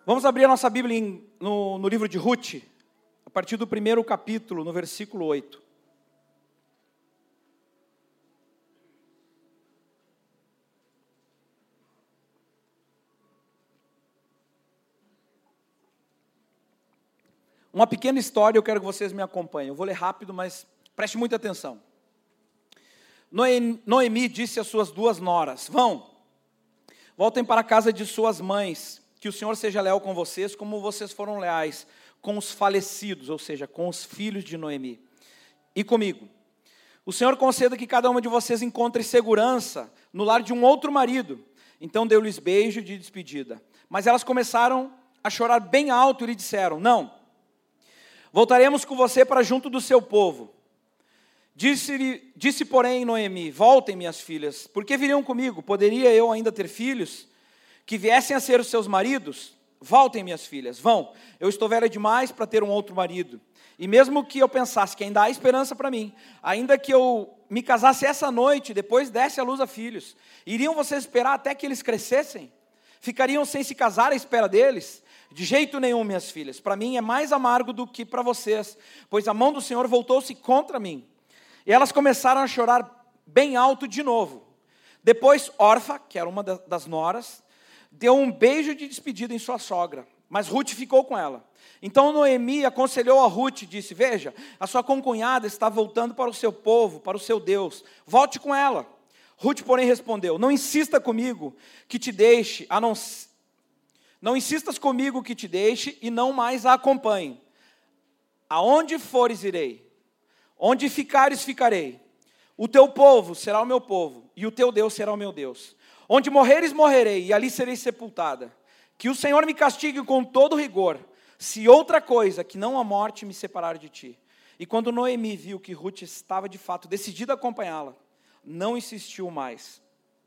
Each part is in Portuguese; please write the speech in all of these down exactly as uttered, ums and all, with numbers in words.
Vamos abrir a nossa Bíblia em, no, no livro de Ruth, a partir do primeiro capítulo, no versículo oito. Uma pequena história, eu quero que vocês me acompanhem. Eu vou ler rápido, mas preste muita atenção. Noemi disse às suas duas noras: Vão, voltem para a casa de suas mães, que o Senhor seja leal com vocês, como vocês foram leais com os falecidos, ou seja, com os filhos de Noemi, e comigo. O Senhor conceda que cada uma de vocês encontre segurança no lar de um outro marido. Então deu-lhes beijo de despedida. Mas elas começaram a chorar bem alto e lhe disseram: Não, voltaremos com você para junto do seu povo. Disse, disse, porém, Noemi: Voltem, minhas filhas, porque viriam comigo? Poderia eu ainda ter filhos que viessem a ser os seus maridos? Voltem, minhas filhas, vão. Eu estou velha demais para ter um outro marido. E mesmo que eu pensasse que ainda há esperança para mim, ainda que eu me casasse essa noite, depois desse à luz a filhos, iriam vocês esperar até que eles crescessem? Ficariam sem se casar à espera deles? De jeito nenhum, minhas filhas. Para mim é mais amargo do que para vocês, pois a mão do Senhor voltou-se contra mim. E elas começaram a chorar bem alto de novo. Depois Orfa, que era uma das noras, deu um beijo de despedida em sua sogra, mas Ruth ficou com ela. Então Noemi aconselhou a Ruth e disse: Veja, a sua concunhada está voltando para o seu povo, para o seu Deus. Volte com ela. Ruth, porém, respondeu: Não insista comigo que te deixe, a não Não insistas comigo que te deixe e não mais a acompanhe. Aonde fores, irei. Onde ficares, ficarei. O teu povo será o meu povo, e o teu Deus será o meu Deus. Onde morreres, morrerei, e ali serei sepultada. Que o Senhor me castigue com todo rigor, se outra coisa que não a morte me separar de ti. E quando Noemi viu que Ruth estava de fato decidida a acompanhá-la, não insistiu mais.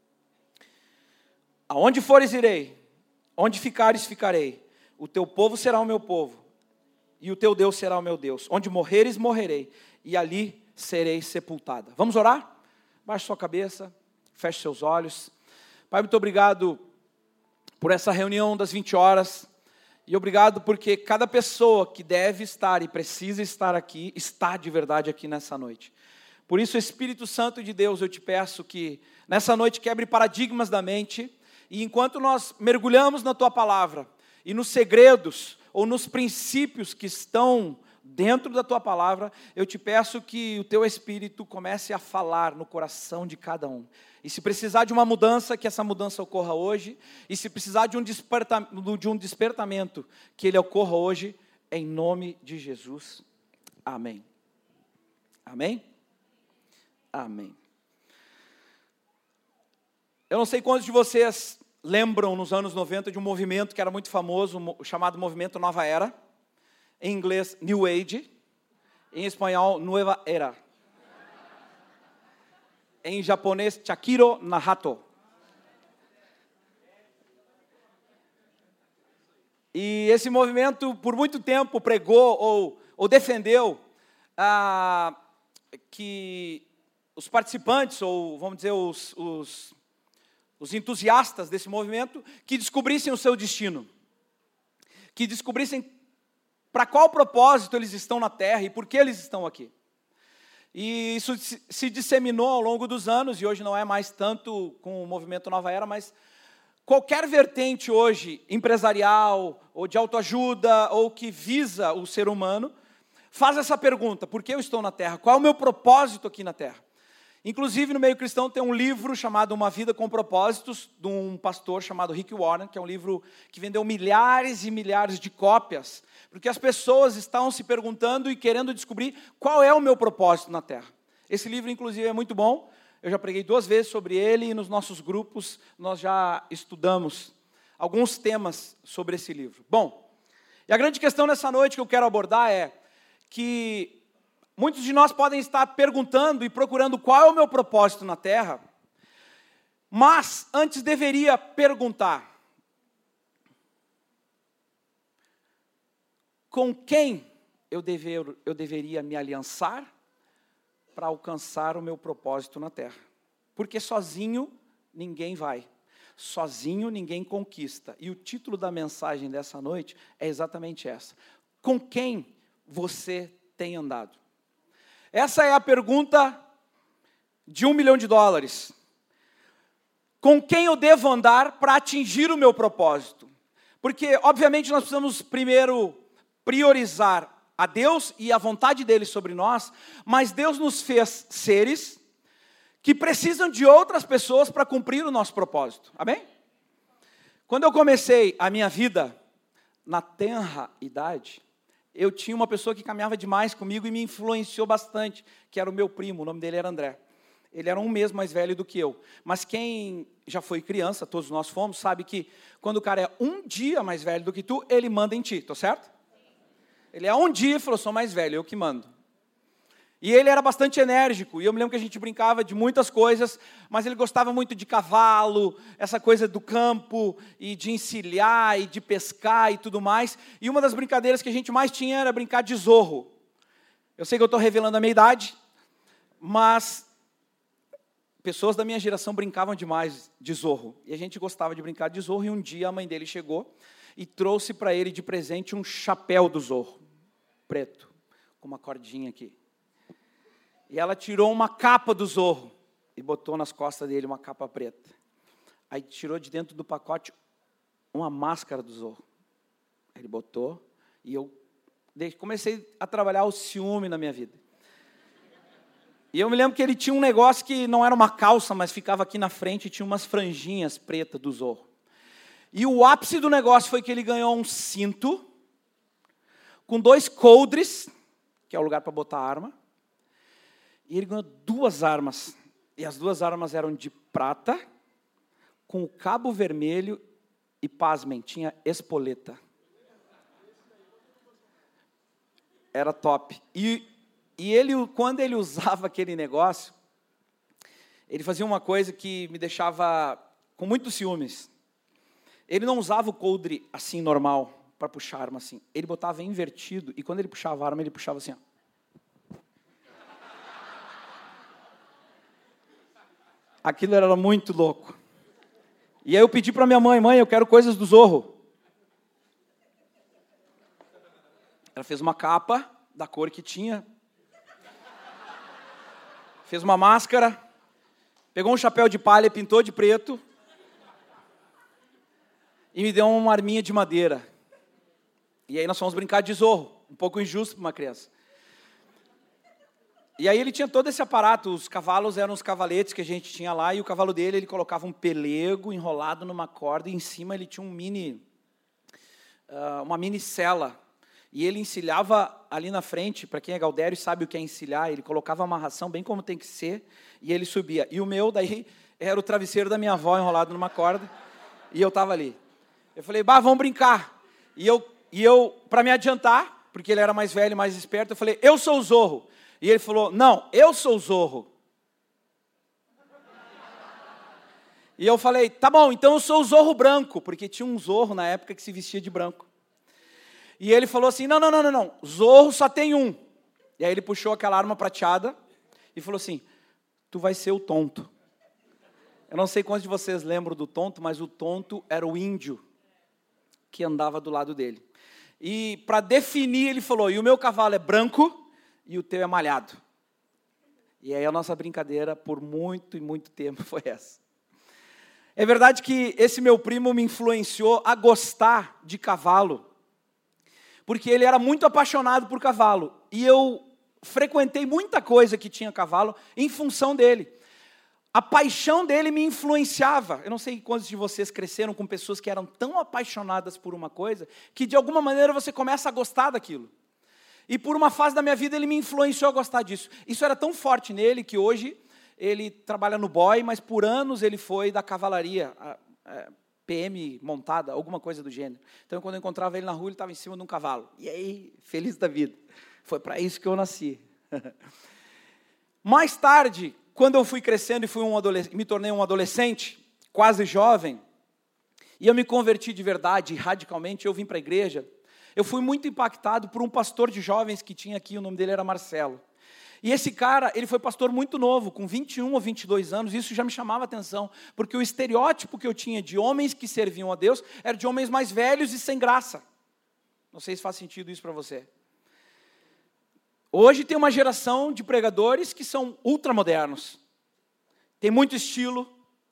Aonde fores, irei. Onde ficares, ficarei. O teu povo será o meu povo, e o teu Deus será o meu Deus. Onde morreres, morrerei, e ali serei sepultada. Vamos orar? Baixe sua cabeça, feche seus olhos. Pai, muito obrigado por essa reunião das vinte horas, e obrigado porque cada pessoa que deve estar e precisa estar aqui, está de verdade aqui nessa noite. Por isso, Espírito Santo de Deus, eu te peço que nessa noite quebre paradigmas da mente. E enquanto nós mergulhamos na Tua Palavra, e nos segredos, ou nos princípios que estão dentro da Tua Palavra, eu te peço que o Teu Espírito comece a falar no coração de cada um. E se precisar de uma mudança, que essa mudança ocorra hoje. E se precisar de um, desperta, de um despertamento, que ele ocorra hoje, em nome de Jesus. Amém. Amém? Amém. Eu não sei quantos de vocês lembram nos anos noventa de um movimento que era muito famoso, chamado Movimento Nova Era, em inglês New Age, em espanhol Nueva Era, em japonês Chakiro Nahato. E esse movimento por muito tempo pregou ou, ou defendeu ah, que os participantes, ou vamos dizer os... os os entusiastas desse movimento, que descobrissem o seu destino, que descobrissem para qual propósito eles estão na Terra e por que eles estão aqui. E isso se disseminou ao longo dos anos, e hoje não é mais tanto com o movimento Nova Era, mas qualquer vertente hoje, empresarial, ou de autoajuda, ou que visa o ser humano, faz essa pergunta: por que eu estou na Terra? Qual é o meu propósito aqui na Terra? Inclusive, no meio cristão tem um livro chamado Uma Vida com Propósitos, de um pastor chamado Rick Warren, que é um livro que vendeu milhares e milhares de cópias, porque as pessoas estão se perguntando e querendo descobrir qual é o meu propósito na Terra. Esse livro, inclusive, é muito bom. Eu já preguei duas vezes sobre ele, e nos nossos grupos nós já estudamos alguns temas sobre esse livro. Bom, e a grande questão nessa noite que eu quero abordar é que muitos de nós podem estar perguntando e procurando qual é o meu propósito na Terra, mas antes deveria perguntar: com quem eu, dever, eu deveria me aliançar para alcançar o meu propósito na Terra? Porque sozinho ninguém vai. sozinho ninguém conquista. E o título da mensagem dessa noite é exatamente essa. Com quem você tem andado? Essa é a pergunta de um milhão de dólares. Com quem eu devo andar para atingir o meu propósito? Porque, obviamente, nós precisamos primeiro priorizar a Deus e a vontade dele sobre nós, mas Deus nos fez seres que precisam de outras pessoas para cumprir o nosso propósito. Amém? Quando eu comecei a minha vida na tenra idade, eu tinha uma pessoa que caminhava demais comigo e me influenciou bastante, que era o meu primo, o nome dele era André. Ele era um mês mais velho do que eu. Mas quem já foi criança, todos nós fomos, sabe que quando o cara é um dia mais velho do que tu, ele manda em ti, tá certo? Ele é um dia e falou, sou mais velho, eu que mando. E ele era bastante enérgico, e eu me lembro que a gente brincava de muitas coisas, mas ele gostava muito de cavalo, essa coisa do campo, e de encilhar, e de pescar e tudo mais. E uma das brincadeiras que a gente mais tinha era brincar de zorro. Eu sei que eu estou revelando a minha idade, mas pessoas da minha geração brincavam demais de zorro. E a gente gostava de brincar de zorro, e um dia a mãe dele chegou e trouxe para ele de presente um chapéu do zorro, preto, com uma cordinha aqui. E ela tirou uma capa do zorro e botou nas costas dele uma capa preta. Aí tirou de dentro do pacote uma máscara do zorro. Ele botou e eu comecei a trabalhar o ciúme na minha vida. E eu me lembro que ele tinha um negócio que não era uma calça, mas ficava aqui na frente e tinha umas franjinhas pretas do zorro. E o ápice do negócio foi que ele ganhou um cinto com dois coldres, que é o lugar para botar a arma. E ele ganhou duas armas. E as duas armas eram de prata, com o cabo vermelho e, pasmem, tinha espoleta. Era top. E, e ele, quando ele usava aquele negócio, ele fazia uma coisa que me deixava com muitos ciúmes. Ele não usava o coldre assim, normal, para puxar a arma assim. Ele botava invertido, e quando ele puxava a arma, ele puxava assim, ó. Aquilo era muito louco. E aí eu pedi para minha mãe, mãe, eu quero coisas do Zorro. Ela fez uma capa da cor que tinha. Fez uma máscara. Pegou um chapéu de palha, pintou de preto. E me deu uma arminha de madeira. E aí nós fomos brincar de Zorro. Um pouco injusto para uma criança. E aí ele tinha todo esse aparato, os cavalos eram os cavaletes que a gente tinha lá, e o cavalo dele, ele colocava um pelego enrolado numa corda, e em cima ele tinha um mini, uh, uma mini sela. E ele encilhava ali na frente, para quem é gaudério sabe o que é encilhar, ele colocava a amarração bem como tem que ser, e ele subia. E o meu, daí, era o travesseiro da minha avó enrolado numa corda, e eu estava ali. Eu falei, bah, vamos brincar. E eu, e eu para me adiantar, porque ele era mais velho, mais esperto, eu falei, eu sou o Zorro. E ele falou, não, eu sou o Zorro. E eu falei, tá bom, então eu sou o Zorro branco, porque tinha um Zorro na época que se vestia de branco. E ele falou assim, não, não, não, não, não, Zorro só tem um. E aí ele puxou aquela arma prateada e falou assim, tu vai ser o tonto. Eu não sei quantos de vocês lembram do tonto, mas o tonto era o índio que andava do lado dele. E para definir, ele falou, e o meu cavalo é branco, e o teu é malhado. E aí a nossa brincadeira, por muito e muito tempo, foi essa. É verdade que esse meu primo me influenciou a gostar de cavalo, porque ele era muito apaixonado por cavalo. E eu frequentei muita coisa que tinha cavalo em função dele. A paixão dele me influenciava. Eu não sei quantos de vocês cresceram com pessoas que eram tão apaixonadas por uma coisa, que de alguma maneira você começa a gostar daquilo. E por uma fase da minha vida ele me influenciou a gostar disso. Isso era tão forte nele que hoje ele trabalha no B O I, mas por anos ele foi da cavalaria, a, a, P M montada, alguma coisa do gênero. Então quando eu encontrava ele na rua, ele estava em cima de um cavalo. E aí, feliz da vida. Foi para isso que eu nasci. Mais tarde, quando eu fui crescendo e fui um adolescente, me tornei um adolescente, quase jovem, e eu me converti de verdade, radicalmente, eu vim para a igreja. Eu fui muito impactado por um pastor de jovens que tinha aqui, o nome dele era Marcelo. E esse cara, ele foi pastor muito novo, com vinte e um ou vinte e dois anos, isso já me chamava a atenção, porque o estereótipo que eu tinha de homens que serviam a Deus era de homens mais velhos e sem graça. Não sei se faz sentido isso para você. Hoje tem uma geração de pregadores que são ultramodernos. Tem muito estilo.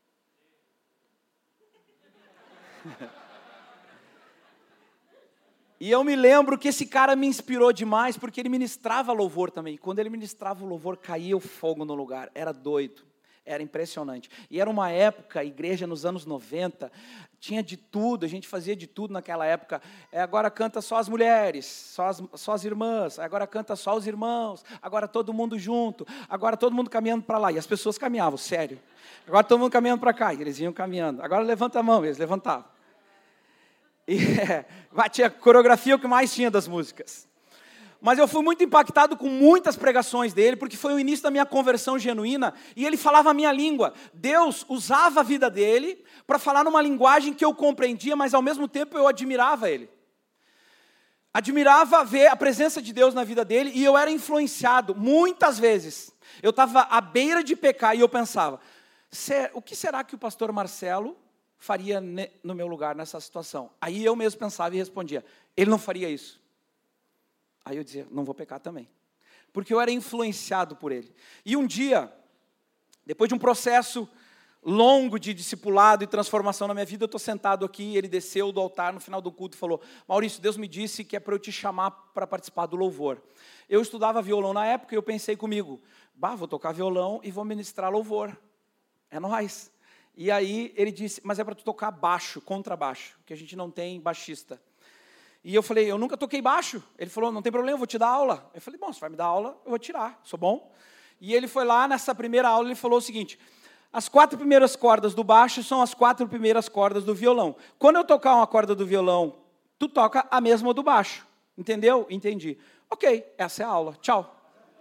E eu me lembro que esse cara me inspirou demais, porque ele ministrava louvor também. Quando ele ministrava o louvor, caía o fogo no lugar. Era doido, era impressionante. E era uma época, a igreja nos anos noventa, tinha de tudo, a gente fazia de tudo naquela época. É, agora canta só as mulheres, só as, só as irmãs, agora canta só os irmãos, agora todo mundo junto, agora todo mundo caminhando para lá. E as pessoas caminhavam, sério. Agora todo mundo caminhando para cá, e eles iam caminhando. Agora levanta a mão, eles levantavam. E é, tinha coreografia, o que mais tinha das músicas. Mas eu fui muito impactado com muitas pregações dele, porque foi o início da minha conversão genuína, e ele falava a minha língua. Deus usava a vida dele para falar numa linguagem que eu compreendia, mas ao mesmo tempo eu admirava ele. Admirava ver a presença de Deus na vida dele, e eu era influenciado, muitas vezes. Eu estava à beira de pecar, e eu pensava, o que será que o pastor Marcelo faria no meu lugar nessa situação? Aí eu mesmo pensava e respondia, ele não faria isso. Aí eu dizia, não vou pecar também. Porque eu era influenciado por ele. E um dia, depois de um processo longo de discipulado e transformação na minha vida, eu estou sentado aqui, ele desceu do altar no final do culto e falou, Maurício, Deus me disse que é para eu te chamar para participar do louvor. Eu estudava violão na época e eu pensei comigo, bah, vou tocar violão e vou ministrar louvor. É nóis. E aí ele disse, mas é para tu tocar baixo, contrabaixo, que a gente não tem baixista. E eu falei, eu nunca toquei baixo. Ele falou, não tem problema, eu vou te dar aula. Eu falei, bom, você vai me dar aula, eu vou tirar, sou bom. E ele foi lá, nessa primeira aula, ele falou o seguinte, as quatro primeiras cordas do baixo são as quatro primeiras cordas do violão. Quando eu tocar uma corda do violão, tu toca a mesma do baixo. Entendeu? Entendi. Ok, essa é a aula, tchau.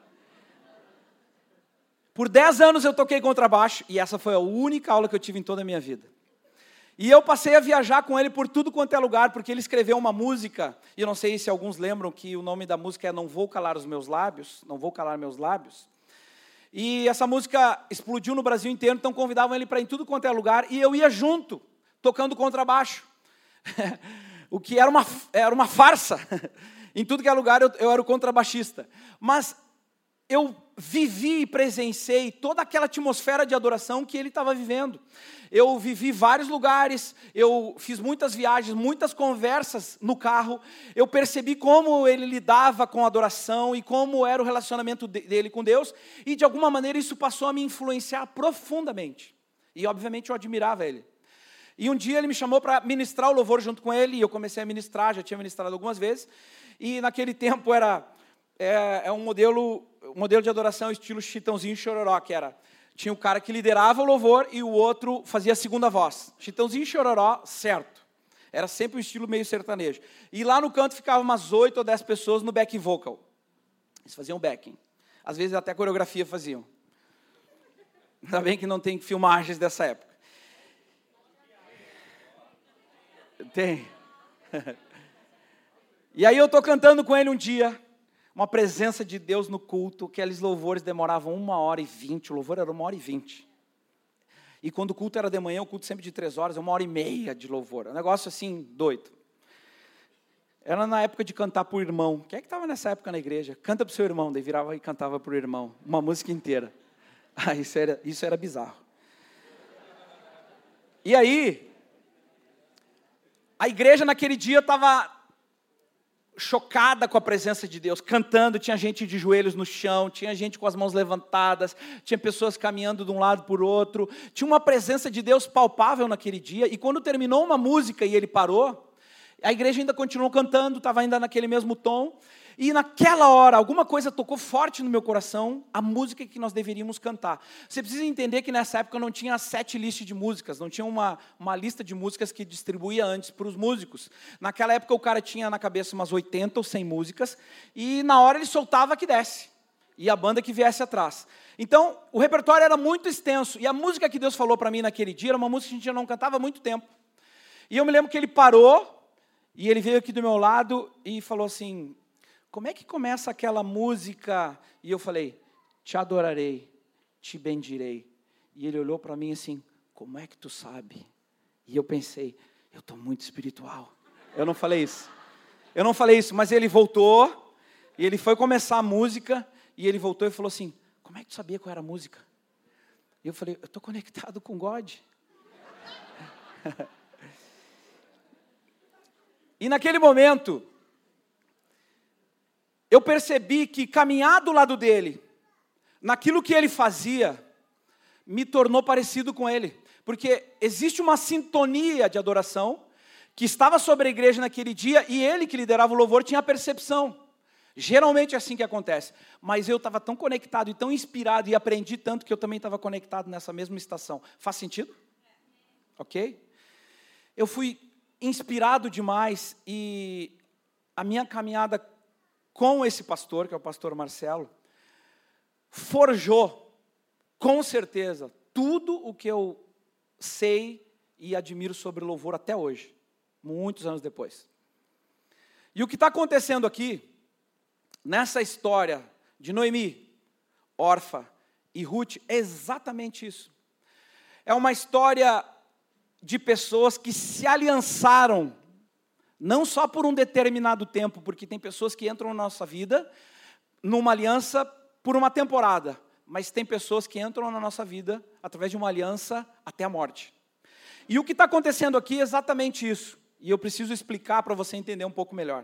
Por dez anos eu toquei contrabaixo, e essa foi a única aula que eu tive em toda a minha vida. E eu passei a viajar com ele por tudo quanto é lugar, porque ele escreveu uma música, e eu não sei se alguns lembram que o nome da música é Não Vou Calar os Meus Lábios, Não Vou Calar Meus Lábios. E essa música explodiu no Brasil inteiro, então convidavam ele para ir em tudo quanto é lugar, e eu ia junto, tocando contrabaixo. O que era uma, era uma farsa. Em tudo que é lugar eu, eu era o contrabaixista. Mas eu vivi e presenciei toda aquela atmosfera de adoração que ele estava vivendo. Eu vivi vários lugares, eu fiz muitas viagens, muitas conversas no carro, eu percebi como ele lidava com a adoração e como era o relacionamento dele com Deus, e de alguma maneira isso passou a me influenciar profundamente. E obviamente eu admirava ele. E um dia ele me chamou para ministrar o louvor junto com ele, e eu comecei a ministrar, já tinha ministrado algumas vezes, e naquele tempo era é, é um modelo, um modelo de adoração estilo Chitãozinho e Chororó, que era, tinha o cara que liderava o louvor e o outro fazia a segunda voz. Chitãozinho e Chororó, certo. Era sempre um estilo meio sertanejo. E lá no canto ficavam umas oito ou dez pessoas no back vocal. Eles faziam backing. Às vezes até coreografia faziam. Ainda bem que não tem filmagens dessa época. Tem. E aí eu estou cantando com ele um dia, uma presença de Deus no culto, aqueles louvores demoravam uma hora e vinte, o louvor era uma hora e vinte. E quando o culto era de manhã, o culto sempre de três horas, uma hora e meia de louvor. Um negócio assim, doido. Era na época de cantar por irmão. Quem é que estava nessa época na igreja? Canta para o seu irmão, daí virava e cantava para o irmão. Uma música inteira. Ah, isso era, isso era bizarro. E aí, a igreja naquele dia estava chocada com a presença de Deus, cantando, tinha gente de joelhos no chão, tinha gente com as mãos levantadas, tinha pessoas caminhando de um lado para o outro, tinha uma presença de Deus palpável naquele dia, e quando terminou uma música e ele parou, a igreja ainda continuou cantando, estava ainda naquele mesmo tom, e naquela hora, alguma coisa tocou forte no meu coração, a música que nós deveríamos cantar. Você precisa entender que nessa época não tinha sete listas de músicas, não tinha uma, uma lista de músicas que distribuía antes para os músicos. Naquela época o cara tinha na cabeça umas oitenta ou cem músicas, e na hora ele soltava que desce, e a banda que viesse atrás. Então, o repertório era muito extenso, e a música que Deus falou para mim naquele dia era uma música que a gente já não cantava há muito tempo. E eu me lembro que ele parou, e ele veio aqui do meu lado e falou assim, como é que começa aquela música? E eu falei, te adorarei, te bendirei. E ele olhou para mim assim, como é que tu sabe? E eu pensei, eu estou muito espiritual. Eu não falei isso. Eu não falei isso, mas ele voltou, e ele foi começar a música, e ele voltou e falou assim, como é que tu sabia qual era a música? E eu falei, eu estou conectado com God. E naquele momento, eu percebi que caminhar do lado dele, naquilo que ele fazia, me tornou parecido com ele. Porque existe uma sintonia de adoração que estava sobre a igreja naquele dia e ele que liderava o louvor tinha a percepção. Geralmente é assim que acontece. Mas eu estava tão conectado e tão inspirado e aprendi tanto que eu também estava conectado nessa mesma estação. Faz sentido? Ok? Eu fui inspirado demais e a minha caminhada com esse pastor, que é o pastor Marcelo, forjou, com certeza, tudo o que eu sei e admiro sobre louvor até hoje, muitos anos depois. E o que está acontecendo aqui, nessa história de Noemi, Orfa e Ruth, é exatamente isso. É uma história de pessoas que se aliançaram, não só por um determinado tempo, porque tem pessoas que entram na nossa vida numa aliança por uma temporada, mas tem pessoas que entram na nossa vida através de uma aliança até a morte. E o que está acontecendo aqui é exatamente isso. E eu preciso explicar para você entender um pouco melhor.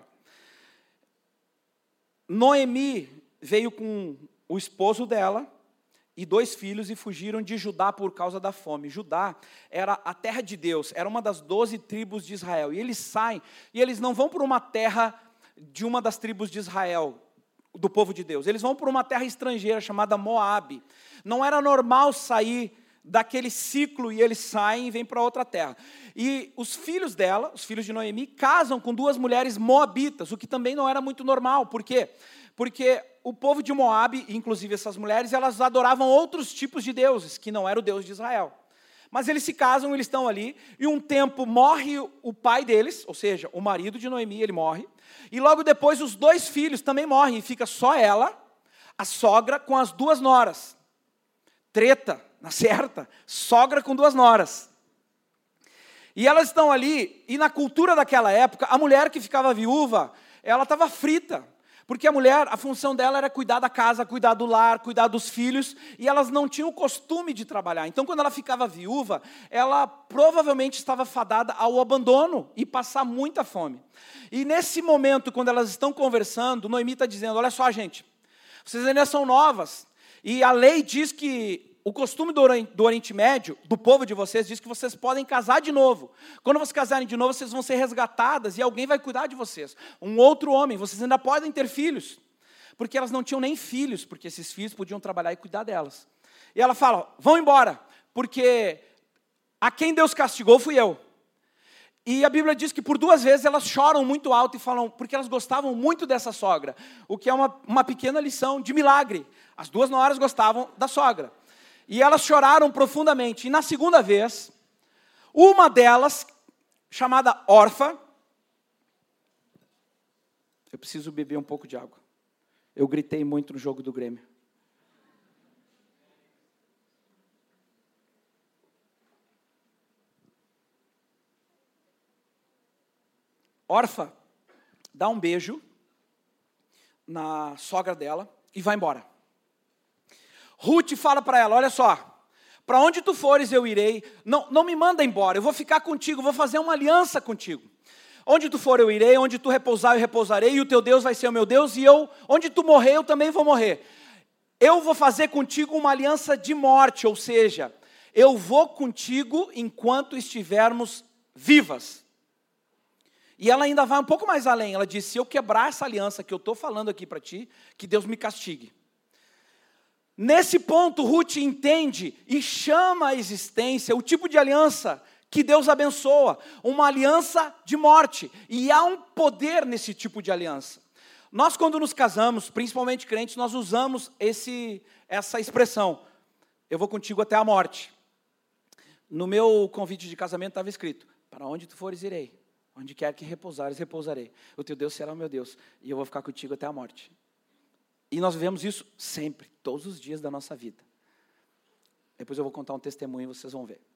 Noemi veio com o esposo dela e dois filhos e fugiram de Judá por causa da fome. Judá era a terra de Deus, era uma das doze tribos de Israel. E eles saem, e eles não vão para uma terra de uma das tribos de Israel, do povo de Deus. Eles vão para uma terra estrangeira chamada Moabe. Não era normal sair daquele ciclo e eles saem e vêm para outra terra. E os filhos dela, os filhos de Noemi, casam com duas mulheres moabitas, o que também não era muito normal. Por quê? Porque o povo de Moabe, inclusive essas mulheres, elas adoravam outros tipos de deuses, que não era o Deus de Israel. Mas eles se casam, eles estão ali, e um tempo morre o pai deles, ou seja, o marido de Noemi, ele morre, e logo depois os dois filhos também morrem, e fica só ela, a sogra, com as duas noras. Treta, na certa, sogra com duas noras. E elas estão ali, e na cultura daquela época, a mulher que ficava viúva, ela estava frita. Porque a mulher, a função dela era cuidar da casa, cuidar do lar, cuidar dos filhos, e elas não tinham o costume de trabalhar. Então, quando ela ficava viúva, ela provavelmente estava fadada ao abandono e passar muita fome. E nesse momento, quando elas estão conversando, Noemi está dizendo, olha só, gente, vocês ainda são novas, e a lei diz que o costume do Oriente Médio, do povo de vocês, diz que vocês podem casar de novo. Quando vocês casarem de novo, vocês vão ser resgatadas e alguém vai cuidar de vocês. Um outro homem, vocês ainda podem ter filhos. Porque elas não tinham nem filhos, porque esses filhos podiam trabalhar e cuidar delas. E ela fala, vão embora, porque a quem Deus castigou fui eu. E a Bíblia diz que por duas vezes elas choram muito alto e falam, porque elas gostavam muito dessa sogra. O que é uma, uma pequena lição de milagre. As duas noras gostavam da sogra. E elas choraram profundamente. E na segunda vez, uma delas, chamada Orfa, eu preciso beber um pouco de água. Eu gritei muito no jogo do Grêmio. Orfa dá um beijo na sogra dela e vai embora. Ruth fala para ela, olha só, para onde tu fores eu irei, não, não me manda embora, eu vou ficar contigo, vou fazer uma aliança contigo. Onde tu for eu irei, onde tu repousar eu repousarei, e o teu Deus vai ser o meu Deus, e eu, onde tu morrer eu também vou morrer. Eu vou fazer contigo uma aliança de morte, ou seja, eu vou contigo enquanto estivermos vivas. E ela ainda vai um pouco mais além, ela diz, se eu quebrar essa aliança que eu estou falando aqui para ti, que Deus me castigue. Nesse ponto, Ruth entende e chama à existência o tipo de aliança que Deus abençoa, uma aliança de morte. E há um poder nesse tipo de aliança. Nós, quando nos casamos, principalmente crentes, nós usamos esse, essa expressão, eu vou contigo até a morte. No meu convite de casamento estava escrito, para onde tu fores irei, onde quer que repousares, repousarei. O teu Deus será o meu Deus, e eu vou ficar contigo até a morte. E nós vivemos isso sempre, todos os dias da nossa vida. Depois eu vou contar um testemunho e vocês vão ver.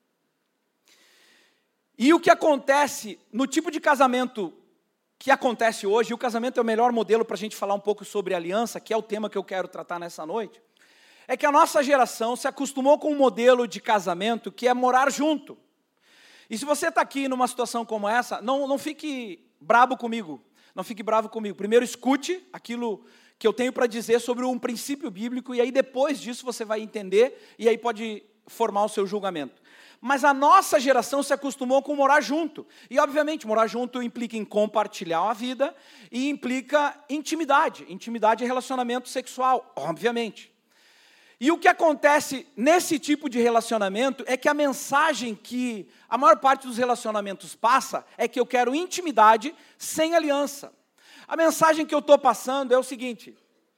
E o que acontece no tipo de casamento que acontece hoje, e o casamento é o melhor modelo para a gente falar um pouco sobre aliança, que é o tema que eu quero tratar nessa noite, é que a nossa geração se acostumou com um modelo de casamento que é morar junto. E se você está aqui numa situação como essa, não, não fique brabo comigo, não fique bravo comigo. Primeiro escute aquilo que eu tenho para dizer sobre um princípio bíblico, e aí depois disso você vai entender, e aí pode formar o seu julgamento. Mas a nossa geração se acostumou com morar junto. E, obviamente, morar junto implica em compartilhar a vida e implica intimidade. Intimidade e relacionamento sexual, obviamente. E o que acontece nesse tipo de relacionamento é que a mensagem que a maior parte dos relacionamentos passa é que eu quero intimidade sem aliança. A mensagem que eu estou passando é o seguinte: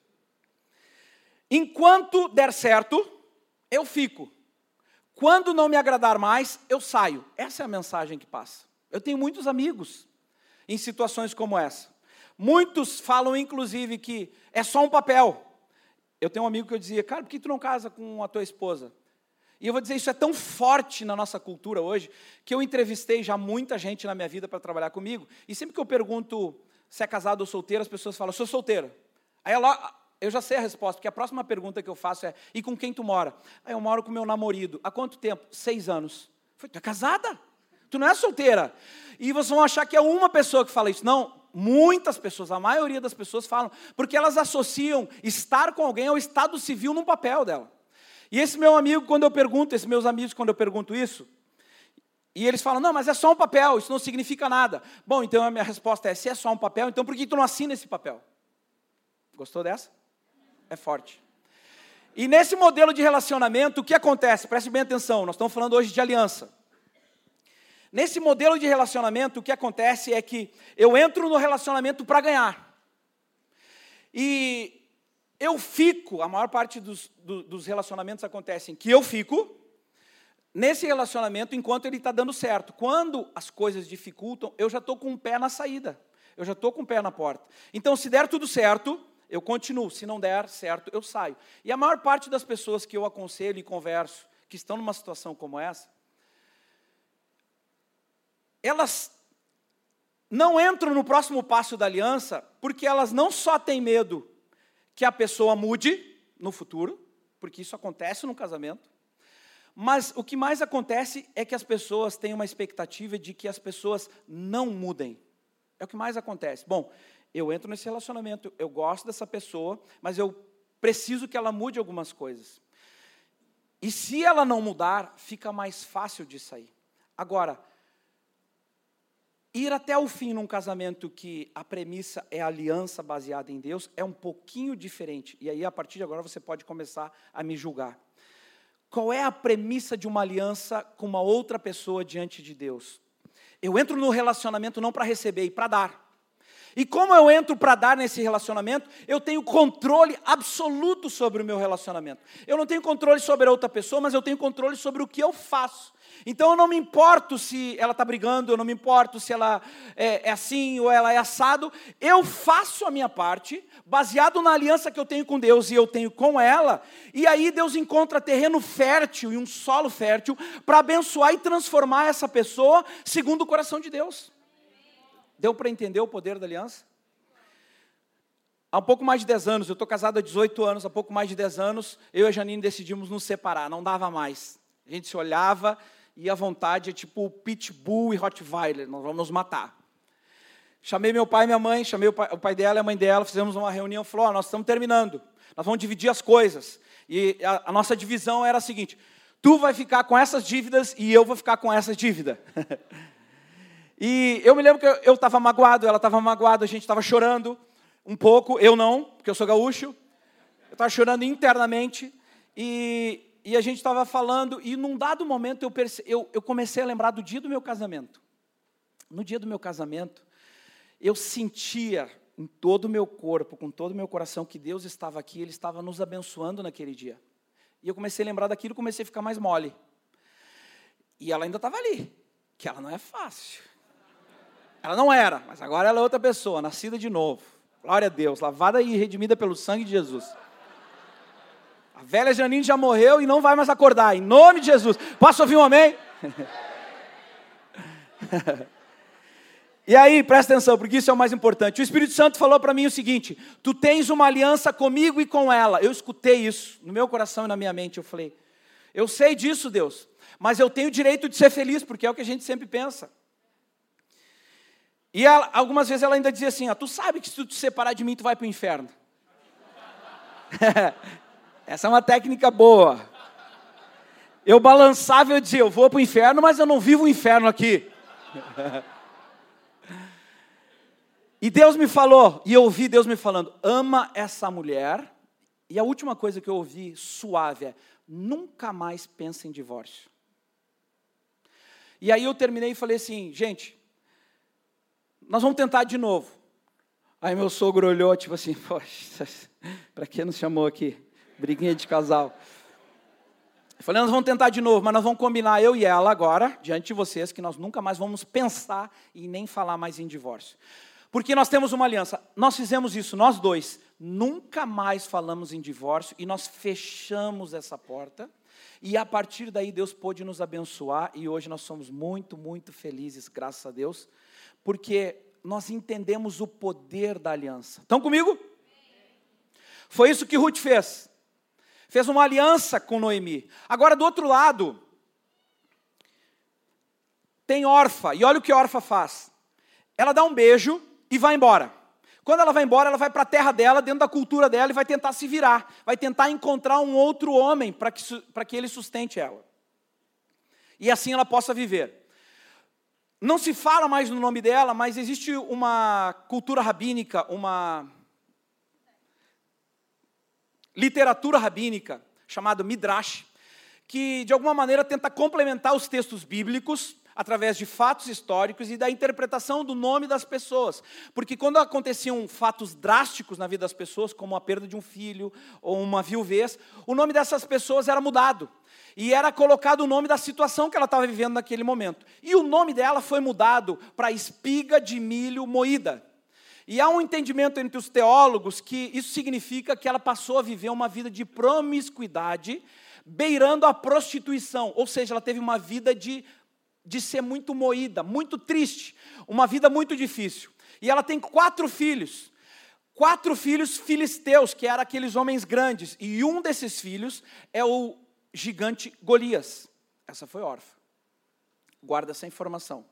enquanto der certo, eu fico. Quando não me agradar mais, eu saio. Essa é a mensagem que passa. Eu tenho muitos amigos em situações como essa. Muitos falam, inclusive, que é só um papel. Eu tenho um amigo que eu dizia, cara, por que tu não casa com a tua esposa? E eu vou dizer, isso é tão forte na nossa cultura hoje, que eu entrevistei já muita gente na minha vida para trabalhar comigo, e sempre que eu pergunto se é casado ou solteiro, as pessoas falam, sou solteira. Aí ela... Eu já sei a resposta, porque a próxima pergunta que eu faço é, e com quem tu mora? Aí eu moro com meu namorado. Há quanto tempo? Seis anos. Eu falei, tu é casada? Tu não é solteira? E vocês vão achar que é uma pessoa que fala isso. Não, muitas pessoas, a maioria das pessoas falam, porque elas associam estar com alguém ao estado civil num papel dela. E esse meu amigo, quando eu pergunto, esses meus amigos, quando eu pergunto isso, e eles falam, não, mas é só um papel, isso não significa nada. Bom, então a minha resposta é, se é só um papel, então por que tu não assina esse papel? Gostou dessa? É forte. E nesse modelo de relacionamento, o que acontece? Preste bem atenção, nós estamos falando hoje de aliança. Nesse modelo de relacionamento, o que acontece é que eu entro no relacionamento para ganhar. E eu fico, a maior parte dos, do, dos relacionamentos acontecem que eu fico nesse relacionamento enquanto ele está dando certo. Quando as coisas dificultam, eu já estou com um pé na saída. Eu já estou com um pé na porta. Então, se der tudo certo, eu continuo, se não der certo, eu saio. E a maior parte das pessoas que eu aconselho e converso, que estão numa situação como essa, elas não entram no próximo passo da aliança, porque elas não só têm medo que a pessoa mude no futuro, porque isso acontece no casamento, mas o que mais acontece é que as pessoas têm uma expectativa de que as pessoas não mudem. É o que mais acontece. Bom, eu entro nesse relacionamento, eu gosto dessa pessoa, mas eu preciso que ela mude algumas coisas. E se ela não mudar, fica mais fácil de sair. Agora, ir até o fim num casamento que a premissa é a aliança baseada em Deus, é um pouquinho diferente. E aí, a partir de agora, você pode começar a me julgar. Qual é a premissa de uma aliança com uma outra pessoa diante de Deus? Eu entro no relacionamento não para receber, e para dar. E como eu entro para dar nesse relacionamento, eu tenho controle absoluto sobre o meu relacionamento. Eu não tenho controle sobre a outra pessoa, mas eu tenho controle sobre o que eu faço. Então eu não me importo se ela está brigando, eu não me importo se ela é, é assim ou ela é assado. Eu faço a minha parte, baseado na aliança que eu tenho com Deus e eu tenho com ela. E aí Deus encontra terreno fértil e um solo fértil para abençoar e transformar essa pessoa segundo o coração de Deus. Deu para entender o poder da aliança? Há um pouco mais de dez anos, eu estou casado há dezoito anos, há pouco mais de dez anos, eu e a Janine decidimos nos separar, não dava mais. A gente se olhava e a vontade é tipo Pitbull e Rottweiler, nós vamos nos matar. Chamei meu pai e minha mãe, chamei o pai, o pai dela e a mãe dela, fizemos uma reunião, falou, oh, nós estamos terminando, nós vamos dividir as coisas. E a, a nossa divisão era a seguinte, tu vai ficar com essas dívidas e eu vou ficar com essas dívidas. E eu me lembro que eu estava magoado, ela estava magoada, a gente estava chorando um pouco, eu não, porque eu sou gaúcho, eu estava chorando internamente, e, e a gente estava falando, e num dado momento eu, perce, eu, eu comecei a lembrar do dia do meu casamento. No dia do meu casamento, eu sentia em todo o meu corpo, com todo o meu coração, que Deus estava aqui, Ele estava nos abençoando naquele dia. E eu comecei a lembrar daquilo, comecei a ficar mais mole. E ela ainda estava ali, que ela não é fácil. Ela não era, mas agora ela é outra pessoa, nascida de novo. Glória a Deus, lavada e redimida pelo sangue de Jesus. A velha Janine já morreu e não vai mais acordar, em nome de Jesus. Posso ouvir um amém? E aí, presta atenção, porque isso é o mais importante. O Espírito Santo falou para mim o seguinte: tu tens uma aliança comigo e com ela. Eu escutei isso no meu coração e na minha mente. Eu falei, eu sei disso, Deus, mas eu tenho o direito de ser feliz, porque é o que a gente sempre pensa. E ela, algumas vezes ela ainda dizia assim, ó, tu sabe que se tu te separar de mim, tu vai para o inferno. Essa é uma técnica boa. Eu balançava e eu dizia, eu vou para o inferno, mas eu não vivo o inferno aqui. E Deus me falou, e eu ouvi Deus me falando, ama essa mulher. E a última coisa que eu ouvi suave é, nunca mais pensa em divórcio. E aí eu terminei e falei assim, gente, nós vamos tentar de novo. Aí meu sogro olhou, tipo assim, poxa, para que nos chamou aqui? Briguinha de casal. Eu falei, nós vamos tentar de novo, mas nós vamos combinar, eu e ela agora, diante de vocês, que nós nunca mais vamos pensar e nem falar mais em divórcio. Porque nós temos uma aliança. Nós fizemos isso, nós dois. Nunca mais falamos em divórcio e nós fechamos essa porta. E a partir daí Deus pôde nos abençoar e hoje nós somos muito, muito felizes, graças a Deus. Porque nós entendemos o poder da aliança. Estão comigo? Foi isso que Ruth fez. Fez uma aliança com Noemi. Agora, do outro lado, tem Orfa. E olha o que Orfa faz. Ela dá um beijo e vai embora. Quando ela vai embora, ela vai para a terra dela, dentro da cultura dela, e vai tentar se virar. Vai tentar encontrar um outro homem para que, para que ele sustente ela. E assim ela possa viver. Não se fala mais no nome dela, mas existe uma cultura rabínica, uma literatura rabínica, chamada Midrash, que de alguma maneira tenta complementar os textos bíblicos, através de fatos históricos e da interpretação do nome das pessoas. Porque quando aconteciam fatos drásticos na vida das pessoas, como a perda de um filho ou uma viuvez, o nome dessas pessoas era mudado. E era colocado o nome da situação que ela estava vivendo naquele momento. E o nome dela foi mudado para espiga de milho moída. E há um entendimento entre os teólogos que isso significa que ela passou a viver uma vida de promiscuidade, beirando a prostituição. Ou seja, ela teve uma vida de de ser muito moída, muito triste, uma vida muito difícil. E ela tem quatro filhos, quatro filhos filisteus, que eram aqueles homens grandes, e um desses filhos é o gigante Golias. Essa foi Orfa. Guarda essa informação.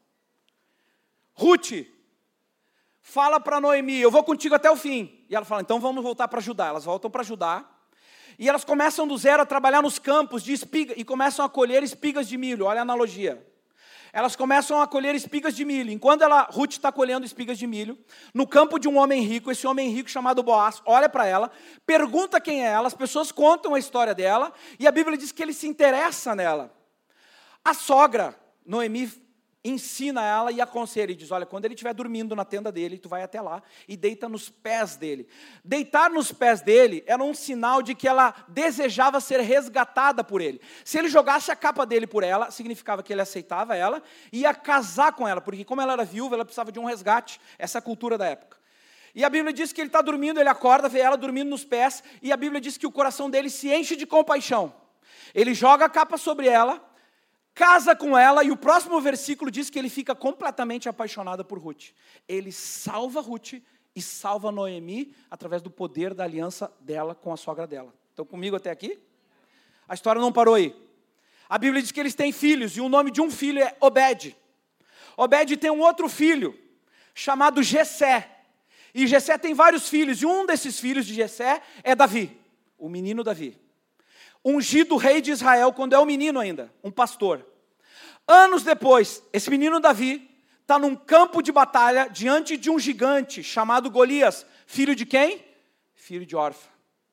Ruth fala para Noemi, eu vou contigo até o fim. E ela fala, então vamos voltar para Judá. Elas voltam para Judá. E elas começam do zero a trabalhar nos campos de espiga, e começam a colher espigas de milho. Olha a analogia. Elas começam a colher espigas de milho. Enquanto ela, Ruth está colhendo espigas de milho, no campo de um homem rico, esse homem rico chamado Boaz, olha para ela, pergunta quem é ela, as pessoas contam a história dela, e a Bíblia diz que ele se interessa nela. A sogra, Noemi, ensina ela e aconselha, e diz, olha, quando ele estiver dormindo na tenda dele, tu vai até lá e deita nos pés dele. Deitar nos pés dele era um sinal de que ela desejava ser resgatada por ele. Se ele jogasse a capa dele por ela, significava que ele aceitava ela e ia casar com ela, porque como ela era viúva, ela precisava de um resgate, essa é a cultura da época. E a Bíblia diz que ele está dormindo, ele acorda, vê ela dormindo nos pés, e a Bíblia diz que o coração dele se enche de compaixão. Ele joga a capa sobre ela, casa com ela, e o próximo versículo diz que ele fica completamente apaixonado por Ruth. Ele salva Ruth e salva Noemi através do poder da aliança dela com a sogra dela. Estão comigo até aqui? A história não parou aí. A Bíblia diz que eles têm filhos, e o nome de um filho é Obed. Obed tem um outro filho, chamado Jessé. E Jessé tem vários filhos, e um desses filhos de Jessé é Davi, o menino Davi. Ungido rei de Israel, quando é um menino ainda, um pastor. Anos depois, esse menino Davi está num campo de batalha diante de um gigante chamado Golias. Filho de quem? Filho de Orfa.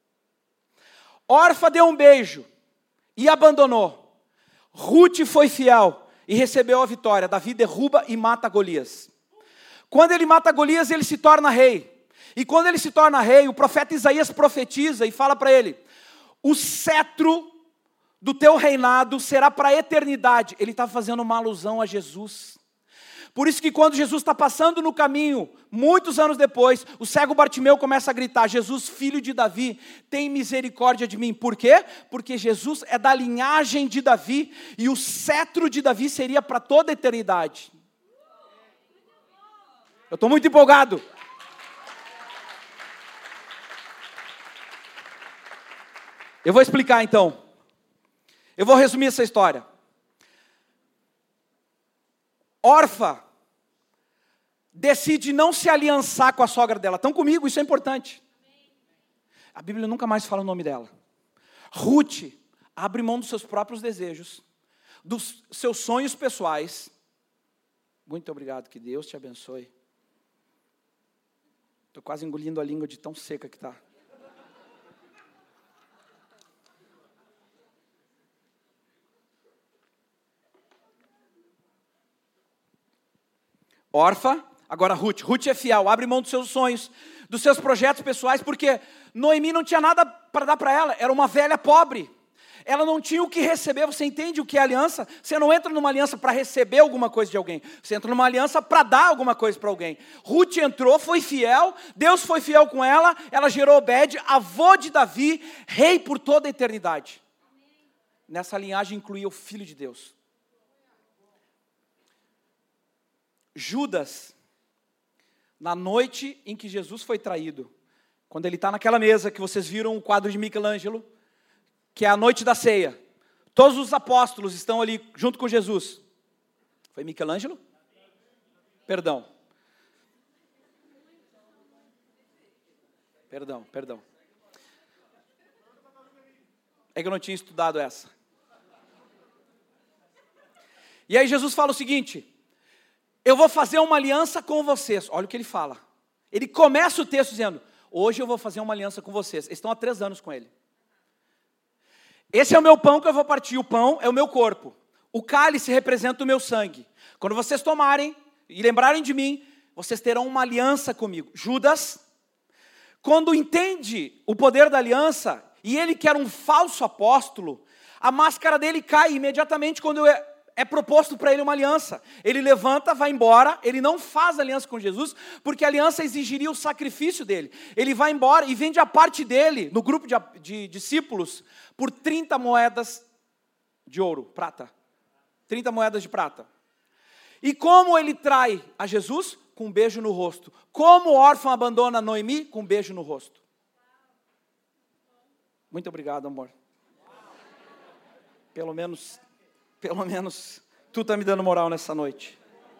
Orfa deu um beijo e abandonou. Ruth foi fiel e recebeu a vitória. Davi derruba e mata Golias. Quando ele mata Golias, ele se torna rei. E quando ele se torna rei, o profeta Isaías profetiza e fala para ele, o cetro do teu reinado será para a eternidade. Ele está fazendo uma alusão a Jesus. Por isso que quando Jesus está passando no caminho, muitos anos depois, o cego Bartimeu começa a gritar: Jesus, filho de Davi, tem misericórdia de mim. Por quê? Porque Jesus é da linhagem de Davi, e o cetro de Davi seria para toda a eternidade. Eu estou muito empolgado. Eu vou explicar então. Eu vou resumir essa história. Orfa decide não se aliançar com a sogra dela. Estão comigo? Isso é importante. A Bíblia nunca mais fala o nome dela. Ruth abre mão dos seus próprios desejos, dos seus sonhos pessoais. Muito obrigado, que Deus te abençoe. Estou quase engolindo a língua de tão seca que está. Orfa, agora Ruth. Ruth é fiel, abre mão dos seus sonhos, dos seus projetos pessoais, porque Noemi não tinha nada para dar para ela, era uma velha pobre. Ela não tinha o que receber. Você entende o que é aliança? Você não entra numa aliança para receber alguma coisa de alguém. Você entra numa aliança para dar alguma coisa para alguém. Ruth entrou, foi fiel, Deus foi fiel com ela, ela gerou Obed, avô de Davi, rei por toda a eternidade. Nessa linhagem incluía o Filho de Deus. Judas, na noite em que Jesus foi traído, quando ele está naquela mesa que vocês viram o quadro de Michelangelo, que é a noite da ceia, todos os apóstolos estão ali junto com Jesus. Foi Michelangelo? Perdão. Perdão, perdão. É que eu não tinha estudado essa. E aí Jesus fala o seguinte: eu vou fazer uma aliança com vocês. Olha o que ele fala. Ele começa o texto dizendo: hoje eu vou fazer uma aliança com vocês. Eles estão há três anos com ele. Esse é o meu pão que eu vou partir. O pão é o meu corpo. O cálice representa o meu sangue. Quando vocês tomarem e lembrarem de mim, vocês terão uma aliança comigo. Judas, quando entende o poder da aliança, e ele que era um falso apóstolo, a máscara dele cai imediatamente quando é, é proposto para ele uma aliança. Ele levanta, vai embora, ele não faz aliança com Jesus, porque a aliança exigiria o sacrifício dele. Ele vai embora e vende a parte dele, no grupo de, de discípulos, por trinta moedas de ouro, prata. trinta moedas de prata. E como ele trai a Jesus? Com um beijo no rosto. Como o órfão abandona Noemi? Com um beijo no rosto. Muito obrigado, amor. Pelo menos, pelo menos, tu está me dando moral nessa noite.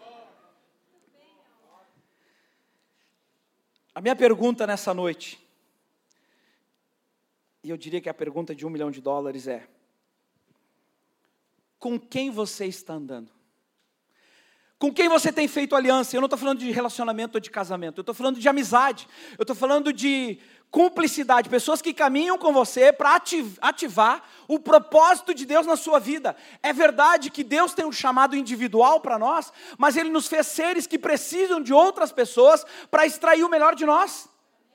A minha pergunta nessa noite, e eu diria que a pergunta de um milhão de dólares é: com quem você está andando? Com quem você tem feito aliança? Eu não estou falando de relacionamento ou de casamento, eu estou falando de amizade, eu estou falando de cumplicidade, pessoas que caminham com você para ativar o propósito de Deus na sua vida. É verdade que Deus tem um chamado individual para nós, mas Ele nos fez seres que precisam de outras pessoas para extrair o melhor de nós.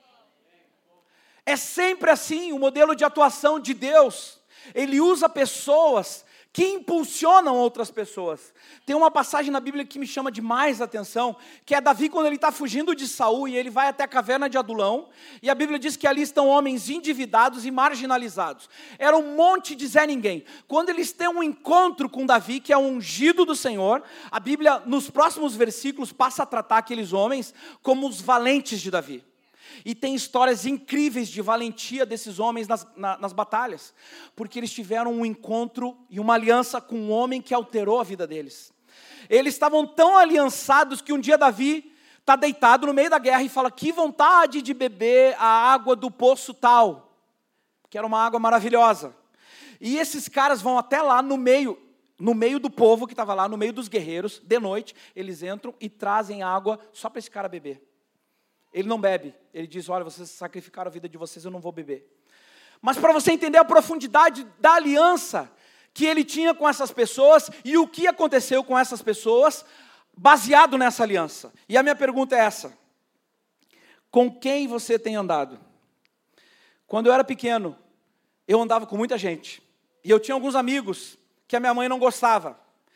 É sempre assim o modelo de atuação de Deus. Ele usa pessoas que impulsionam outras pessoas. Tem uma passagem na Bíblia que me chama demais a atenção, que é Davi quando ele está fugindo de Saul e ele vai até a caverna de Adulão, e a Bíblia diz que ali estão homens endividados e marginalizados. Era um monte de Zé Ninguém. Quando eles têm um encontro com Davi, que é um ungido do Senhor, a Bíblia, nos próximos versículos, passa a tratar aqueles homens como os valentes de Davi. E tem histórias incríveis de valentia desses homens nas, na, nas batalhas, porque eles tiveram um encontro e uma aliança com um homem que alterou a vida deles. Eles estavam tão aliançados que um dia Davi está deitado no meio da guerra e fala: que vontade de beber a água do poço tal, que era uma água maravilhosa. E esses caras vão até lá no meio, no meio do povo que estava lá, no meio dos guerreiros, de noite, eles entram e trazem água só para esse cara beber. Ele não bebe, ele diz: olha, vocês sacrificaram a vida de vocês, eu não vou beber. Mas para você entender a profundidade da aliança que ele tinha com essas pessoas e o que aconteceu com essas pessoas, baseado nessa aliança. E a minha pergunta é essa: com quem você tem andado? Quando eu era pequeno, eu andava com muita gente, e eu tinha alguns amigos que a minha mãe não gostava.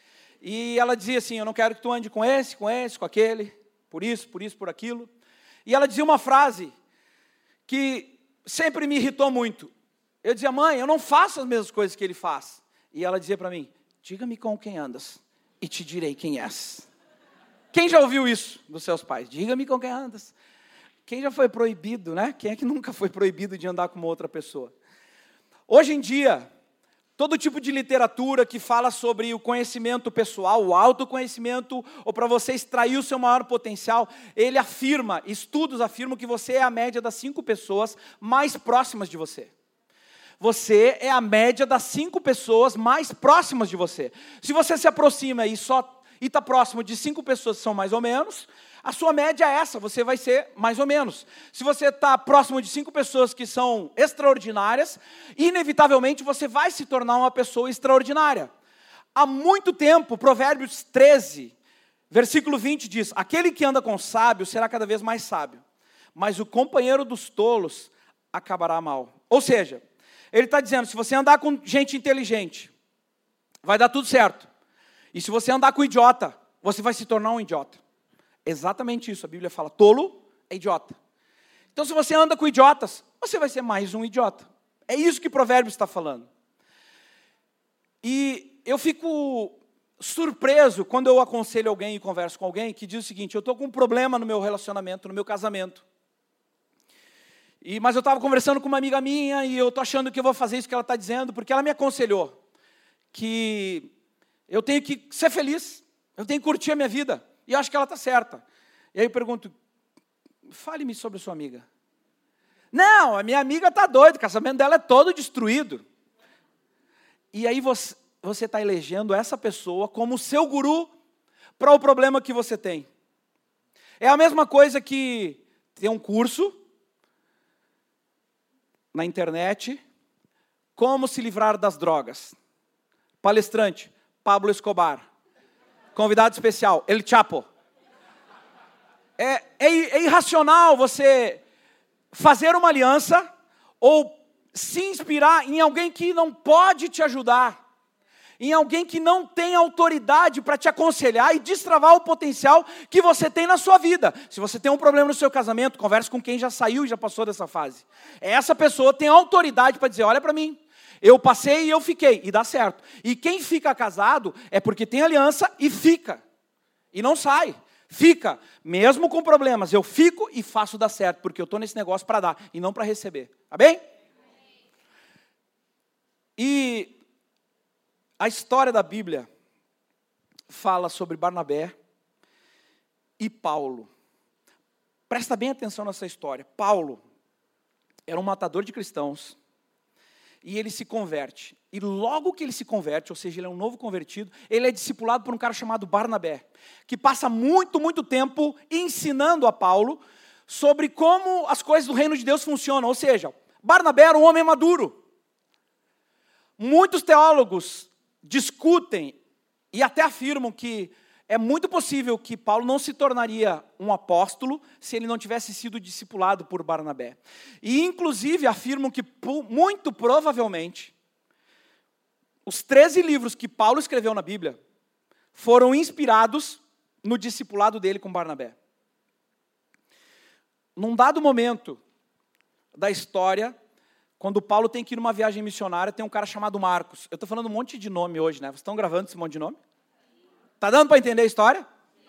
E ela dizia assim, eu não quero que tu ande com esse, com esse, com aquele, por isso, por isso, por aquilo. E ela dizia uma frase que sempre me irritou muito. Eu dizia, mãe, eu não faço as mesmas coisas que ele faz. E ela dizia para mim, diga-me com quem andas e te direi quem és. Quem já ouviu isso dos seus pais? Diga-me com quem andas. Quem já foi proibido, né? Quem é que nunca foi proibido de andar com uma outra pessoa? Hoje em dia, todo tipo de literatura que fala sobre o conhecimento pessoal, o autoconhecimento, ou para você extrair o seu maior potencial, ele afirma, estudos afirmam que você é a média das cinco pessoas mais próximas de você. Você é a média das cinco pessoas mais próximas de você. Se você se aproxima e só e está próximo de cinco pessoas que são mais ou menos, a sua média é essa, você vai ser mais ou menos. Se você está próximo de cinco pessoas que são extraordinárias, inevitavelmente você vai se tornar uma pessoa extraordinária. Há muito tempo, Provérbios treze, versículo vinte diz, aquele que anda com sábio será cada vez mais sábio, mas o companheiro dos tolos acabará mal. Ou seja, ele está dizendo, se você andar com gente inteligente, vai dar tudo certo. E se você andar com idiota, você vai se tornar um idiota. Exatamente isso, a Bíblia fala, tolo é idiota. Então se você anda com idiotas, você vai ser mais um idiota. É isso que Provérbios está falando. E eu fico surpreso quando eu aconselho alguém e converso com alguém que diz o seguinte, eu estou com um problema no meu relacionamento, no meu casamento. E, mas eu estava conversando com uma amiga minha e eu estou achando que eu vou fazer isso que ela está dizendo, porque ela me aconselhou que eu tenho que ser feliz, eu tenho que curtir a minha vida. E eu acho que ela está certa. E aí eu pergunto, fale-me sobre a sua amiga. Não, a minha amiga está doida, o casamento dela é todo destruído. E aí você está elegendo essa pessoa como seu guru para o problema que você tem. É a mesma coisa que ter um curso na internet, como se livrar das drogas. Palestrante, Pablo Escobar. Convidado especial, El Chapo. É, é, é irracional você fazer uma aliança ou se inspirar em alguém que não pode te ajudar, em alguém que não tem autoridade para te aconselhar e destravar o potencial que você tem na sua vida. Se você tem um problema no seu casamento, converse com quem já saiu e já passou dessa fase. Essa pessoa tem autoridade para dizer, olha para mim, eu passei e eu fiquei, e dá certo. E quem fica casado é porque tem aliança e fica. E não sai, fica. Mesmo com problemas, eu fico e faço dar certo, porque eu estou nesse negócio para dar e não para receber. Tá bem? E a história da Bíblia fala sobre Barnabé e Paulo. Presta bem atenção nessa história. Paulo era um matador de cristãos e ele se converte. E logo que ele se converte, ou seja, ele é um novo convertido, ele é discipulado por um cara chamado Barnabé, que passa muito, muito tempo ensinando a Paulo sobre como as coisas do reino de Deus funcionam. Ou seja, Barnabé era um homem maduro. Muitos teólogos discutem e até afirmam que é muito possível que Paulo não se tornaria um apóstolo se ele não tivesse sido discipulado por Barnabé. E inclusive afirmam que muito provavelmente os treze livros que Paulo escreveu na Bíblia foram inspirados no discipulado dele com Barnabé. Num dado momento da história, quando Paulo tem que ir numa viagem missionária, tem um cara chamado Marcos. Eu estou falando um monte de nome hoje, né? Vocês estão gravando esse monte de nome? Está dando para entender a história?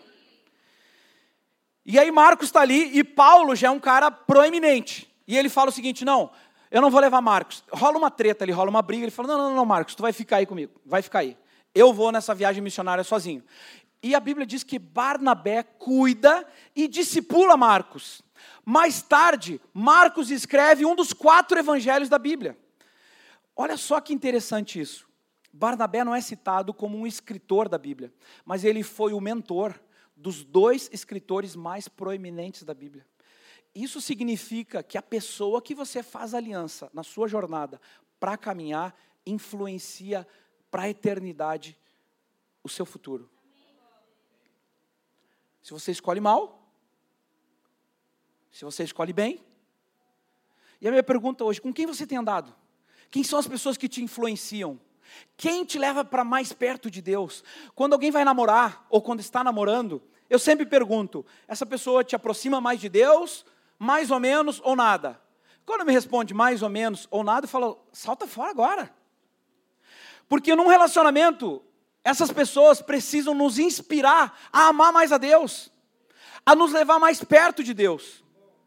E aí Marcos está ali e Paulo já é um cara proeminente. E ele fala o seguinte, não, eu não vou levar Marcos. Rola uma treta ali, rola uma briga. Ele fala, não, não, não, Marcos, tu vai ficar aí comigo. Vai ficar aí. Eu vou nessa viagem missionária sozinho. E a Bíblia diz que Barnabé cuida e discipula Marcos. Mais tarde, Marcos escreve um dos quatro evangelhos da Bíblia. Olha só que interessante isso. Barnabé não é citado como um escritor da Bíblia, mas ele foi o mentor dos dois escritores mais proeminentes da Bíblia. Isso significa que a pessoa que você faz aliança na sua jornada para caminhar, influencia para a eternidade o seu futuro. Se você escolhe mal, se você escolhe bem. E a minha pergunta hoje, com quem você tem andado? Quem são as pessoas que te influenciam? Quem te leva para mais perto de Deus? Quando alguém vai namorar, ou quando está namorando, eu sempre pergunto, essa pessoa te aproxima mais de Deus, mais ou menos, ou nada? Quando me responde mais ou menos, ou nada, eu falo, salta fora agora. Porque num relacionamento, essas pessoas precisam nos inspirar a amar mais a Deus, a nos levar mais perto de Deus.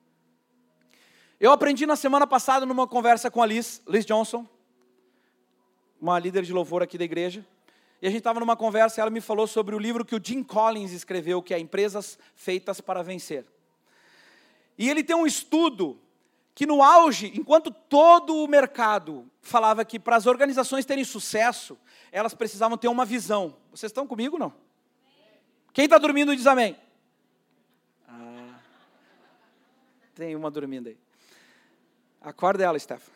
Eu aprendi na semana passada, numa conversa com a Liz, Liz Johnson, uma líder de louvor aqui da igreja, e a gente estava numa conversa e ela me falou sobre o livro que o Jim Collins escreveu, que é Empresas Feitas para Vencer. E ele tem um estudo que no auge, enquanto todo o mercado falava que para as organizações terem sucesso, elas precisavam ter uma visão. Vocês estão comigo ou não? Quem está dormindo diz amém. Ah, tem uma dormindo aí. Acorda ela, Stefan.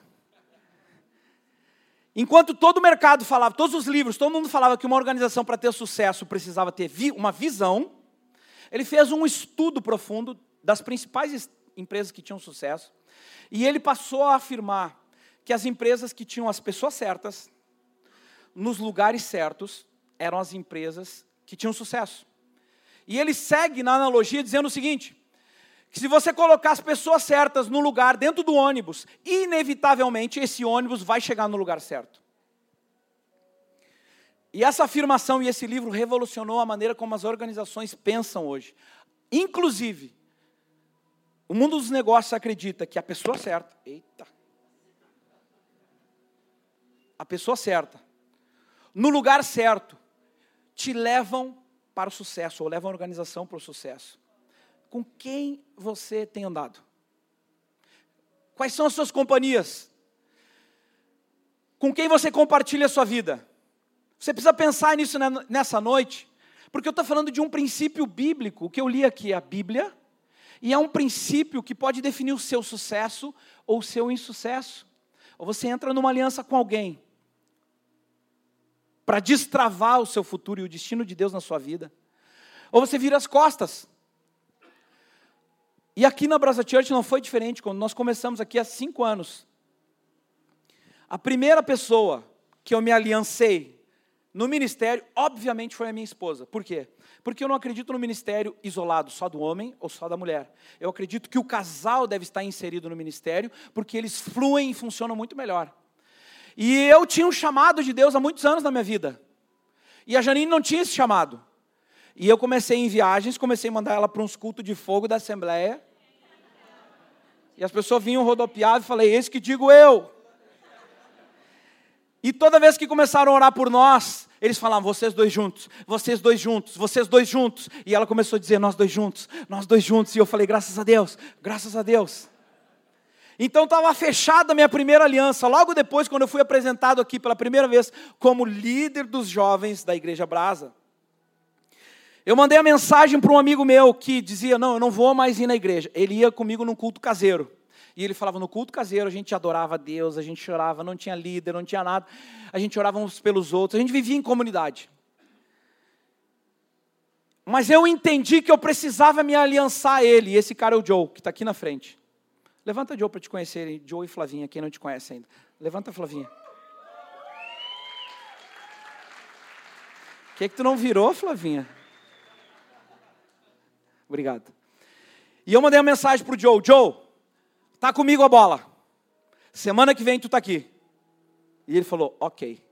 Enquanto todo o mercado falava, todos os livros, todo mundo falava que uma organização para ter sucesso precisava ter vi- uma visão, ele fez um estudo profundo das principais empresas que tinham sucesso, e ele passou a afirmar que as empresas que tinham as pessoas certas, nos lugares certos, eram as empresas que tinham sucesso. E ele segue na analogia dizendo o seguinte, que se você colocar as pessoas certas no lugar, dentro do ônibus, inevitavelmente esse ônibus vai chegar no lugar certo. E essa afirmação e esse livro revolucionou a maneira como as organizações pensam hoje. Inclusive, o mundo dos negócios acredita que a pessoa certa, eita, a pessoa certa, no lugar certo, te levam para o sucesso, ou levam a organização para o sucesso. Com quem você tem andado? Quais são as suas companhias? Com quem você compartilha a sua vida? Você precisa pensar nisso nessa noite, porque eu estou falando de um princípio bíblico. O que eu li aqui é a Bíblia, e é um princípio que pode definir o seu sucesso ou o seu insucesso. Ou você entra numa aliança com alguém para destravar o seu futuro e o destino de Deus na sua vida, ou você vira as costas. E aqui na Brasa Church não foi diferente. Quando nós começamos aqui há cinco anos, a primeira pessoa que eu me aliancei no ministério, obviamente, foi a minha esposa. Por quê? Porque eu não acredito no ministério isolado, só do homem ou só da mulher. Eu acredito que o casal deve estar inserido no ministério, porque eles fluem e funcionam muito melhor. E eu tinha um chamado de Deus há muitos anos na minha vida. E a Janine não tinha esse chamado. E eu comecei em viagens, comecei a mandar ela para uns cultos de fogo da Assembleia. E as pessoas vinham rodopiar e falei, esse que digo eu. E toda vez que começaram a orar por nós, eles falavam, vocês dois juntos, vocês dois juntos, vocês dois juntos. E ela começou a dizer, nós dois juntos, nós dois juntos. E eu falei, graças a Deus, graças a Deus. Então estava fechada a minha primeira aliança. Logo depois, quando eu fui apresentado aqui pela primeira vez como líder dos jovens da Igreja Brasa, eu mandei a mensagem para um amigo meu que dizia, não, eu não vou mais ir na igreja. Ele ia comigo num culto caseiro. E ele falava, no culto caseiro a gente adorava a Deus, a gente chorava, não tinha líder, não tinha nada. A gente orava uns pelos outros, a gente vivia em comunidade. Mas eu entendi que eu precisava me aliançar a ele. E esse cara é o Joe, que está aqui na frente. Levanta, Joe, para te conhecerem. Joe e Flavinha, quem não te conhece ainda. Levanta, Flavinha. O que é que tu não virou, Flavinha? Obrigado. E eu mandei uma mensagem para o Joe. Joe, tá comigo a bola. Semana que vem tu tá aqui. E ele falou, ok.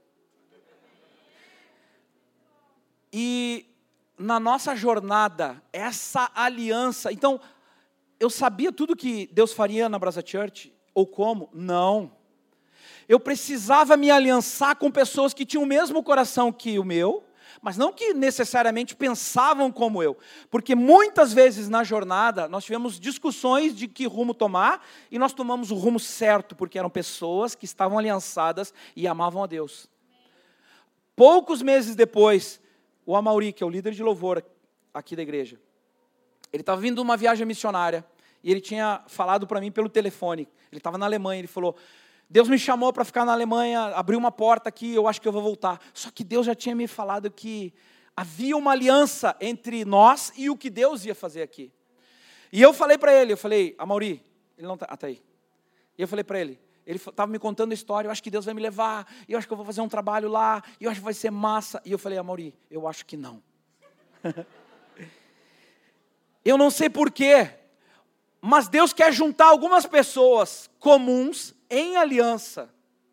E na nossa jornada, essa aliança... Então, eu sabia tudo que Deus faria na Brasa Church? Ou como? Não. Eu precisava me aliançar com pessoas que tinham o mesmo coração que o meu, mas não que necessariamente pensavam como eu. Porque muitas vezes na jornada, nós tivemos discussões de que rumo tomar, e nós tomamos o rumo certo, porque eram pessoas que estavam aliançadas e amavam a Deus. Poucos meses depois, o Amauri, que é o líder de louvor aqui da igreja, ele estava vindo de uma viagem missionária, e ele tinha falado para mim pelo telefone. Ele estava na Alemanha, ele falou... Deus me chamou para ficar na Alemanha, abriu uma porta aqui, eu acho que eu vou voltar. Só que Deus já tinha me falado que havia uma aliança entre nós e o que Deus ia fazer aqui. E eu falei para ele, eu falei, Amauri, ele não está, ah, tá aí. E eu falei para ele, Ele estava me contando a história, eu acho que Deus vai me levar, eu acho que eu vou fazer um trabalho lá, eu acho que vai ser massa. E eu falei, Amaury, eu acho que não. Eu não sei porquê, mas Deus quer juntar algumas pessoas comuns em aliança,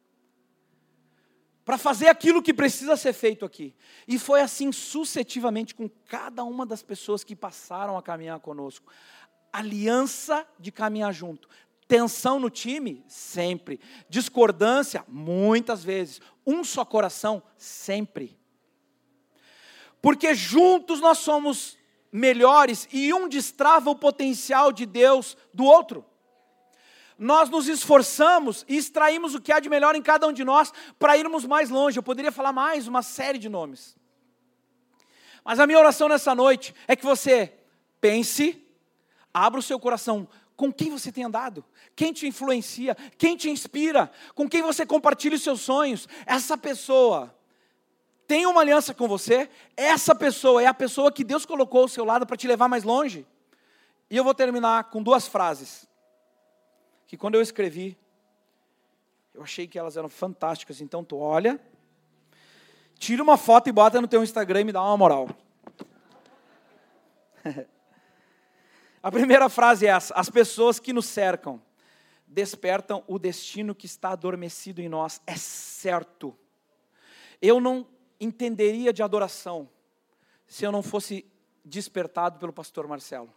para fazer aquilo que precisa ser feito aqui. E foi assim sucessivamente com cada uma das pessoas que passaram a caminhar conosco. Aliança de caminhar junto. Tensão no time? Sempre. Discordância? Muitas vezes. Um só coração? Sempre. Porque juntos nós somos melhores e um destrava o potencial de Deus do outro. Nós nos esforçamos e extraímos o que há de melhor em cada um de nós para irmos mais longe. Eu poderia falar mais uma série de nomes. Mas a minha oração nessa noite é que você pense, abra o seu coração. Com quem você tem andado? Quem te influencia? Quem te inspira? Com quem você compartilha os seus sonhos? Essa pessoa tem uma aliança com você? Essa pessoa é a pessoa que Deus colocou ao seu lado para te levar mais longe? E eu vou terminar com duas frases, que quando eu escrevi, eu achei que elas eram fantásticas. Então tu olha, tira uma foto e bota no teu Instagram e me dá uma moral. A primeira frase é essa: as pessoas que nos cercam despertam o destino que está adormecido em nós. É certo. Eu não entenderia de adoração se eu não fosse despertado pelo pastor Marcelo.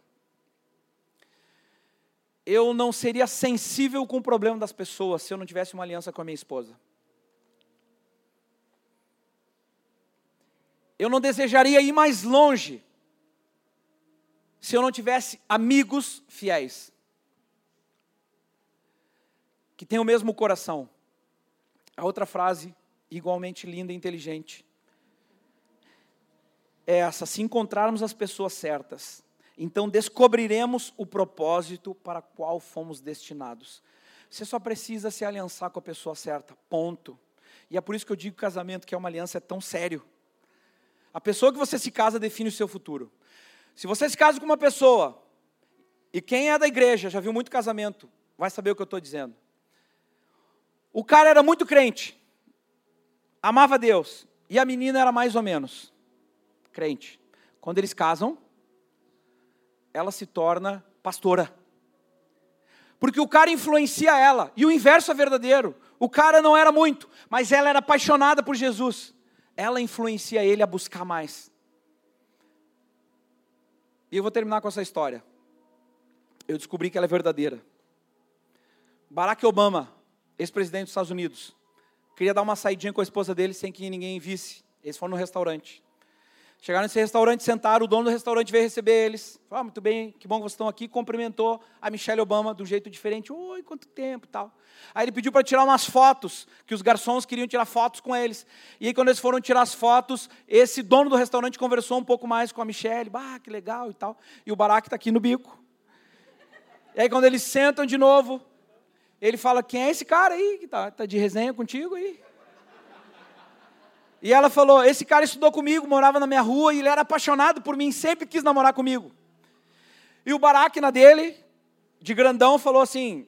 Eu não seria sensível com o problema das pessoas se eu não tivesse uma aliança com a minha esposa. Eu não desejaria ir mais longe se eu não tivesse amigos fiéis, que têm o mesmo coração. A outra frase, igualmente linda e inteligente, é essa: se encontrarmos as pessoas certas, então descobriremos o propósito para o qual fomos destinados. Você só precisa se aliançar com a pessoa certa, ponto. E é por isso que eu digo que o casamento, que é uma aliança, é tão sério. A pessoa que você se casa define o seu futuro. Se você se casa com uma pessoa, e quem é da igreja, já viu muito casamento, vai saber o que eu estou dizendo. O cara era muito crente, amava Deus, e a menina era mais ou menos crente. Quando eles casam, ela se torna pastora. Porque o cara influencia ela, e o inverso é verdadeiro. O cara não era muito, mas ela era apaixonada por Jesus. Ela influencia ele a buscar mais. E eu vou terminar com essa história. Eu descobri que ela é verdadeira. Barack Obama, ex-presidente dos Estados Unidos, queria dar uma saidinha com a esposa dele sem que ninguém visse. Eles foram no restaurante. Chegaram nesse restaurante, sentaram, o dono do restaurante veio receber eles. Falou, ah, muito bem, que bom que vocês estão aqui. Cumprimentou a Michelle Obama de um jeito diferente. Oi, quanto tempo e tal. Aí ele pediu para tirar umas fotos, que os garçons queriam tirar fotos com eles. E aí quando eles foram tirar as fotos, esse dono do restaurante conversou um pouco mais com a Michelle. Ah, que legal e tal. E o Barack está aqui no bico. E aí quando eles sentam de novo, ele fala, quem é esse cara aí que está tá de resenha contigo aí? E ela falou, esse cara estudou comigo, morava na minha rua, e ele era apaixonado por mim, sempre quis namorar comigo. E o Barack, na dele, de grandão, falou assim,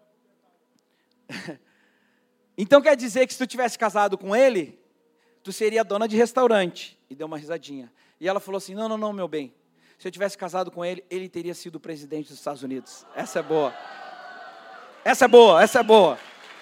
então quer dizer que se tu tivesse casado com ele, tu seria dona de restaurante. E deu uma risadinha. E ela falou assim, não, não, não, meu bem, se eu tivesse casado com ele, ele teria sido o presidente dos Estados Unidos. Essa é boa. Essa é boa, essa é boa.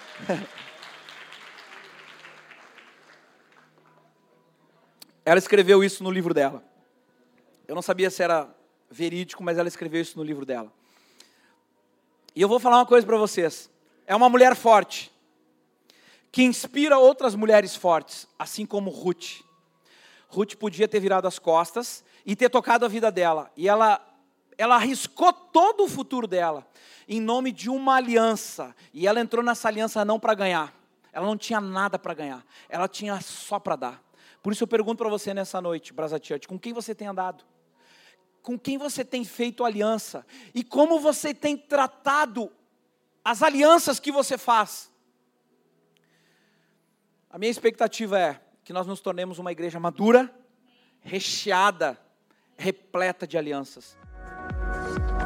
Ela escreveu isso no livro dela. Eu não sabia se era verídico, mas ela escreveu isso no livro dela. E eu vou falar uma coisa para vocês. É uma mulher forte, que inspira outras mulheres fortes, assim como Ruth. Ruth podia ter virado as costas e ter tocado a vida dela. E ela, ela arriscou todo o futuro dela, em nome de uma aliança. E ela entrou nessa aliança não para ganhar. Ela não tinha nada para ganhar. Ela tinha só para dar. Por isso eu pergunto para você nessa noite, Brasa Church, com quem você tem andado? Com quem você tem feito aliança? E como você tem tratado as alianças que você faz? A minha expectativa é que nós nos tornemos uma igreja madura, recheada, repleta de alianças.